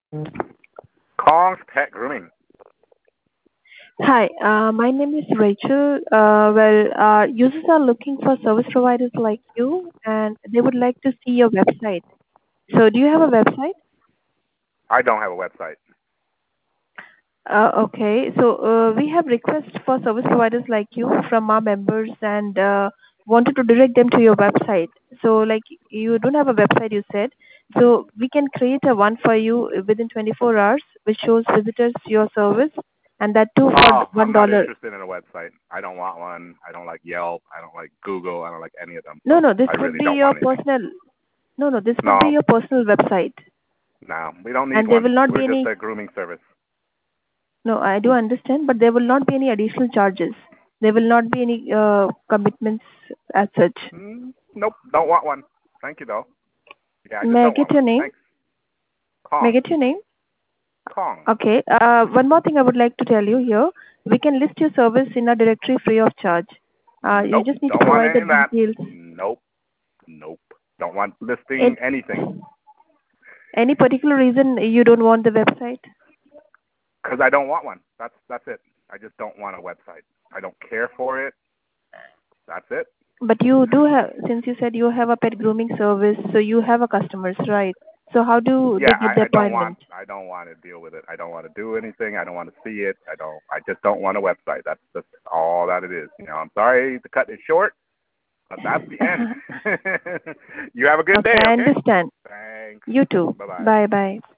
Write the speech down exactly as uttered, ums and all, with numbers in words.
Kong's Pet Grooming. Hi, uh, my name is Rachel. Uh, well, uh, users are looking for service providers like you, and they would like to see your website. So, do you have a website? I don't have a website. Uh, okay, so uh, we have requests for service providers like you from our members, and uh, wanted to direct them to your website. So, like you don't have a website, you said. So, we can create a one for you within twenty-four hours, which shows visitors your service, and that too for Oh, one I'm not dollar. interested in a website. I don't want one. I don't like Yelp. I don't like Google. I don't like any of them. No, So no, this I would really be don't your want anything. personal. No, no, this would be No, your personal website, no, we don't need and there one. will not We're be just any. a grooming service. No, I do understand, but there will not be any additional charges. There will not be any uh, commitments as such. Mm, nope, don't want one. Thank you though. Yeah, I just May I don't get want your one. name? Thanks. May I Kong. get your name? Kong. Okay. Uh, one more thing I would like to tell you here. We can list your service in a directory free of charge. Uh, you Nope, just need to don't want provide the any of that. details. Nope, nope. Don't want listing It, anything. any particular reason you don't want the website? Because I don't want one. That's that's it. I just don't want a website. I don't care for it. That's it. But you do have, since you said you have a pet grooming service, so you have a customers, right? So how do they Yeah, get the I, I don't want appointment? I don't want to deal with it. I don't want to do anything. I don't want to see it. I don't I just don't want a website. That's just all that it is. You know, I'm sorry to cut it short, but that's the end. You have a good day, Okay, I okay? understand. Thanks. You too. Bye bye. Bye bye.